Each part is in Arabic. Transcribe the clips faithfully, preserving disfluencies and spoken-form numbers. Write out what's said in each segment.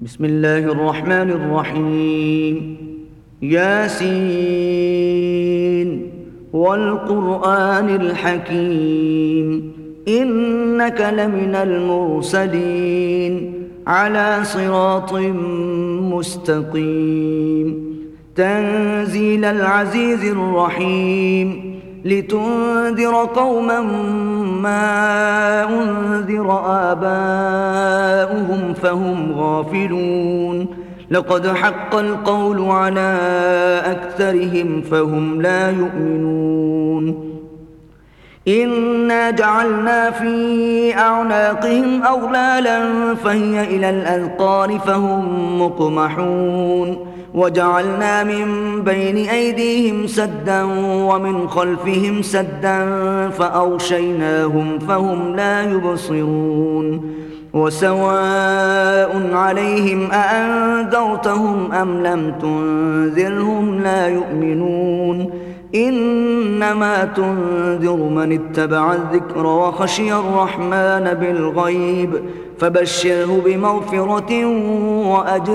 بسم الله الرحمن الرحيم. ياسين والقرآن الحكيم إنك لمن المرسلين على صراط مستقيم تنزيل العزيز الرحيم لتنذر قوما ما أنذر آباؤهم فهم غافلون لقد حق القول على أكثرهم فهم لا يؤمنون إنا جعلنا في أعناقهم أغلالا فهي إلى الأذقان فهم مقمحون وجعلنا من بين أيديهم سدا ومن خلفهم سدا فأغشيناهم فهم لا يبصرون وسواء عليهم أأنذرتهم أم لم تنذرهم لا يؤمنون إنما تنذر من اتبع الذكر وخشي الرحمن بالغيب فبشره بمغفرة وأجر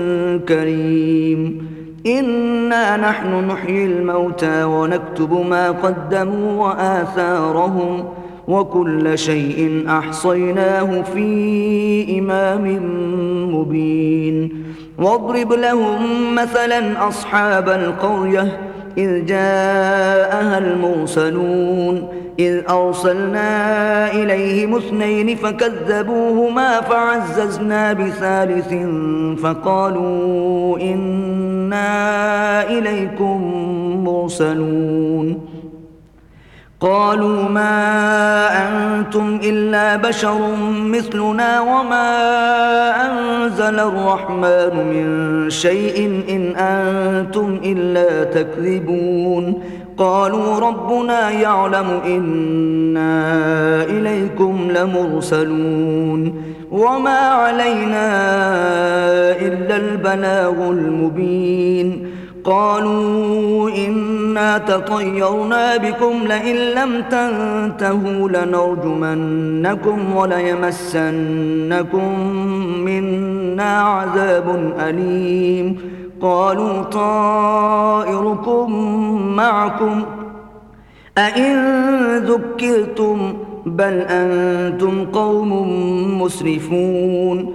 كريم إنا نحن نحيي الموتى ونكتب ما قدموا وآثارهم وكل شيء أحصيناه في إمام مبين واضرب لهم مثلا أصحاب القرية إذ جاءها المرسلون إذ أرسلنا إليهم اثنين فكذبوهما فعززنا بثالث فقالوا إنا إليكم مرسلون قالوا ما أنتم إلا بشر مثلنا وما أنزل الرحمن من شيء إن أنتم إلا تكذبون قالوا ربنا يعلم إنا إليكم لمرسلون وما علينا إلا البلاغ المبين قالوا إنا تطيرنا بكم لئن لم تنتهوا لنرجمنكم وليمسنكم منا عذاب أليم قالوا طائركم معكم أئن ذكرتم بل أنتم قوم مسرفون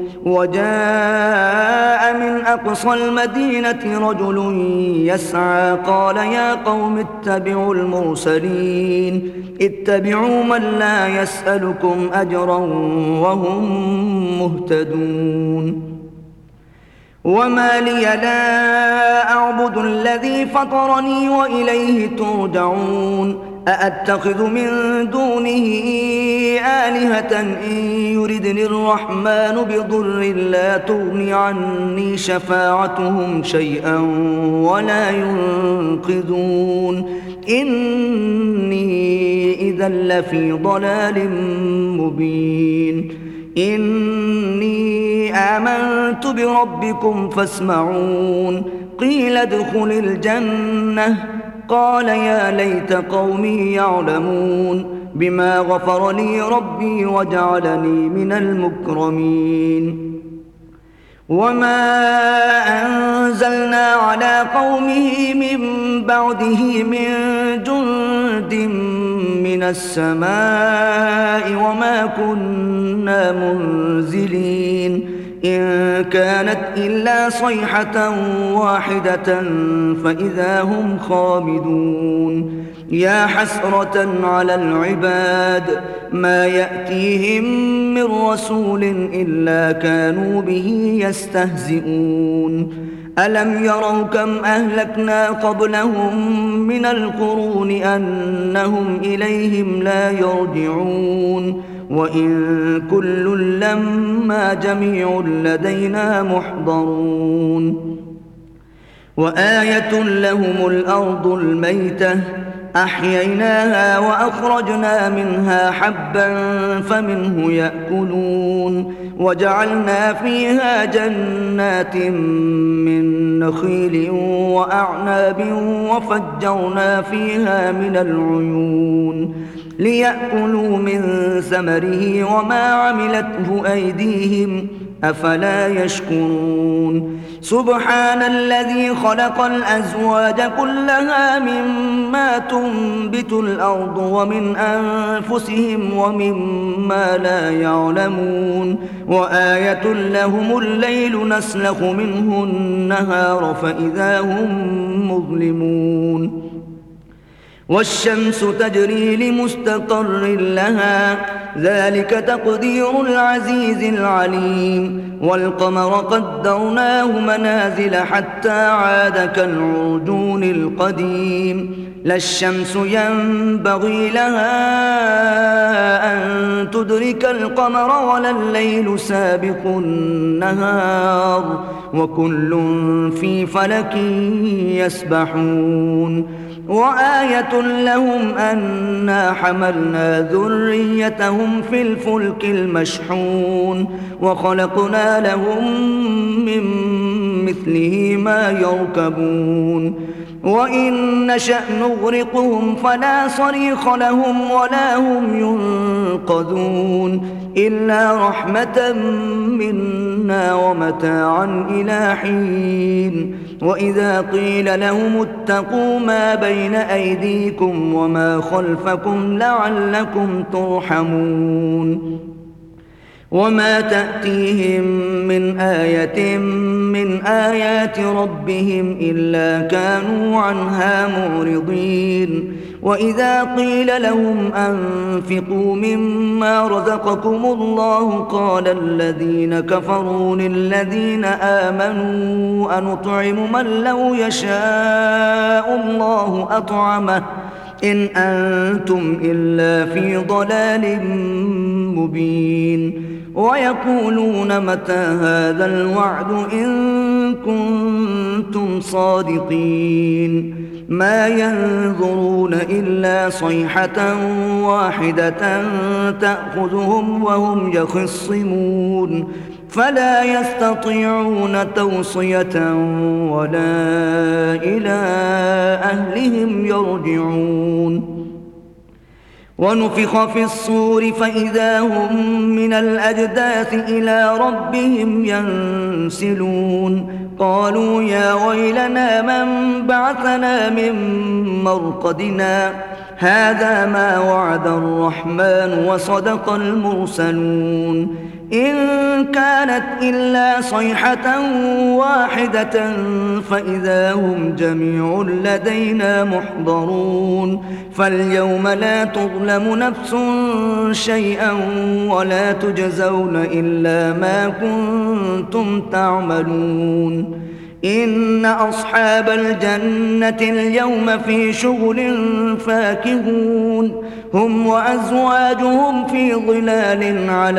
وجاء من أقصى المدينة رجل يسعى قال يا قوم اتبعوا المرسلين اتبعوا من لا يسألكم أجرا وهم مهتدون وما لي لا أعبد الذي فطرني وإليه ترجعون أأتخذ من دونه آلهة إن يردني الرحمن بضر لا تغن عني شفاعتهم شيئا ولا ينقذون إني إذا لفي ضلال مبين إني آمنت بربكم فاسمعون قيل ادخل الجنة قال يا ليت قومي يعلمون بما غفر لي ربي وجعلني من المكرمين وما أنزلنا على قومه من بعده من جند من السماء وما كنا منزلين إن كانت إلا صيحة واحدة فإذا هم خامدون يا حسرة على العباد ما يأتيهم من رسول إلا كانوا به يستهزئون ألم يروا كم أهلكنا قبلهم من القرون أنهم إليهم لا يرجعون وإن كل لما جميع لدينا محضرون وآية لهم الأرض الميتة أحييناها وأخرجنا منها حبا فمنه يأكلون وجعلنا فيها جنات من نخيل وأعناب وفجرنا فيها من العيون ليأكلوا من ثمره وما عملته أيديهم أفلا يشكرون سبحان الذي خلق الأزواج كلها مما تنبت الأرض ومن أنفسهم ومما لا يعلمون وآية لهم الليل نسلخ منه النهار فإذا هم مظلمون والشمس تجري لمستقر لها ذلك تقدير العزيز العليم والقمر قدرناه منازل حتى عاد كالعرجون القديم لا الشمس ينبغي لها أن تدرك القمر ولا الليل سابق النهار وكل في فلك يسبحون وآية لهم أنا حملنا ذريتهم في الفلك المشحون وخلقنا لهم من مثله ما يركبون وإن نشأ نغرقهم فلا صريخ لهم ولا هم ينقذون إلا رحمة منا ومتاعا إلى حين وإذا قيل لهم اتقوا ما بين أيديكم وما خلفكم لعلكم ترحمون وما تأتيهم من آية من آيات ربهم إلا كانوا عنها معرضين وإذا قيل لهم أنفقوا مما رزقكم الله قال الذين كفروا للذين آمنوا أنطعم من لو يشاء الله أطعمه إن أنتم إلا في ضلال مبين ويقولون متى هذا الوعد إن كنتم صادقين ما ينظرون إلا صيحة واحدة تأخذهم وهم يخصمون فلا يستطيعون توصية ولا إلى أهلهم يرجعون ونفخ في الصور فإذا هم من الأجداث إلى ربهم ينسلون قالوا يا ويلنا من بعثنا من مرقدنا هذا ما وعد الرحمن وصدق المرسلون إن كانت إلا صيحة واحدة فإذا هم جميع لدينا محضرون فاليوم لا تظلم نفس شيئا ولا تجزون إلا ما كنتم تعملون إن أصحاب الجنة اليوم في شغل فاكهون هم وأزواجهم في ظلال على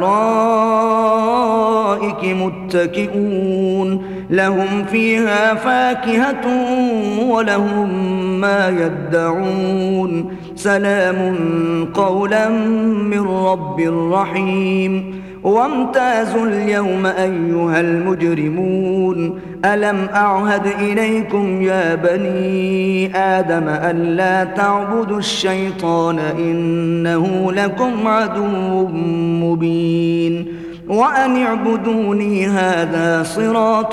الأرائك متكئون لهم فيها فاكهة ولهم ما يدعون سلام قولا من رب رحيم وامتازوا اليوم أيها المجرمون ألم أعهد إليكم يا بني آدم ألا تعبدوا الشيطان إنه لكم عدو مبين وأن اعبدوني هذا صراط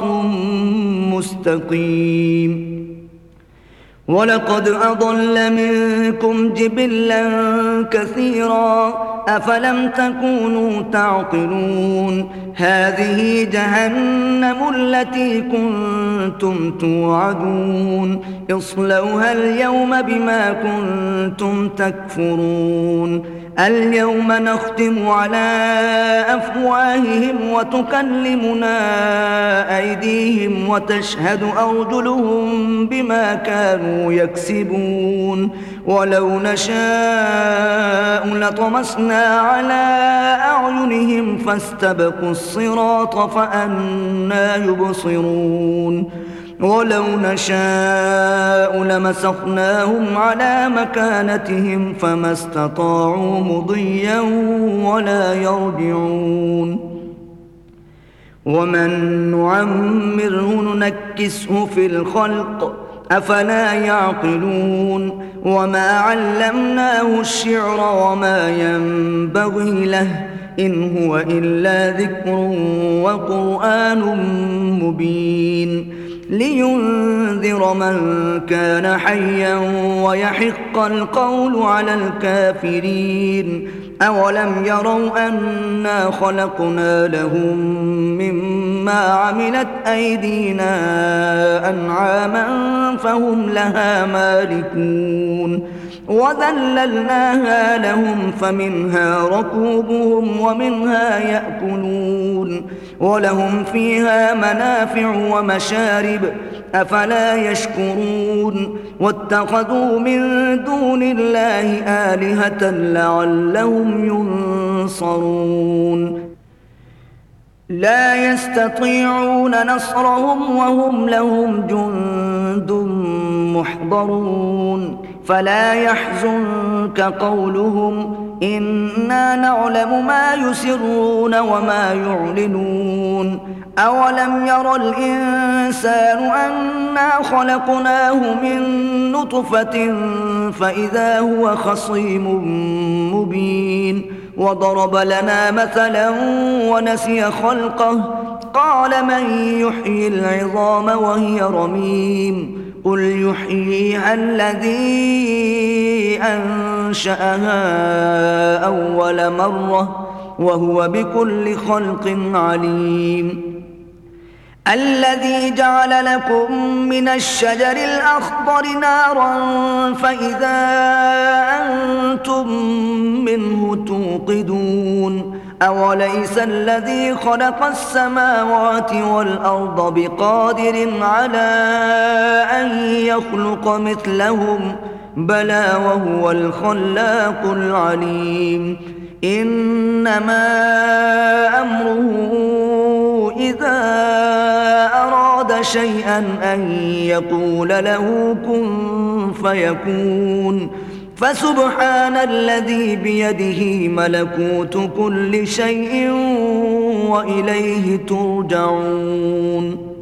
مستقيم ولقد أضل منكم جبلا كثيرا أفلم تكونوا تعقلون هذه جهنم التي كنتم توعدون اصلوها اليوم بما كنتم تكفرون اليوم نختم على أفواههم وتكلمنا أيديهم وتشهد أرجلهم بما كانوا يكسبون ولو نشاء لطمسنا على أعينهم فاستبقوا الصراط فأنى يبصرون ولو نشاء لمسخناهم على مكانتهم فما استطاعوا مضيا ولا يرجعون ومن نعمره ننكسه في الخلق أفلا يعقلون وما علمناه الشعر وما ينبغي له إن هو إلا ذكر وقرآن مبين لينذر من كان حيا ويحق القول على الكافرين أولم يروا أنا خلقنا لهم مما عملت أيدينا أنعاما فهم لها مالكون وذللناها لهم فمنها ركوبهم ومنها يأكلون ولهم فيها منافع ومشارب أفلا يشكرون واتخذوا من دون الله آلهة لعلهم ينصرون لا يستطيعون نصرهم وهم لهم جند محضرون فلا يحزنك قولهم إنا نعلم ما يسرون وما يعلنون أولم ير الإنسان أنا خلقناه من نطفة فإذا هو خصيم مبين وضرب لنا مثلا ونسي خلقه قال من يحيي العظام وهي رميم قل يحييها الذي أنشأها أول مرة وهو بكل خلق عليم الذي جعل لكم من الشجر الأخضر نارا فإذا أنتم منه توقدون أوليس الذي خلق السماوات والأرض بقادر على أن يخلق مثلهم بلى وهو الخلاق العليم إنما أمره إذا أراد شيئا أن يقول له كن فيكون فسبحان الذي بيده ملكوت كل شيء وإليه ترجعون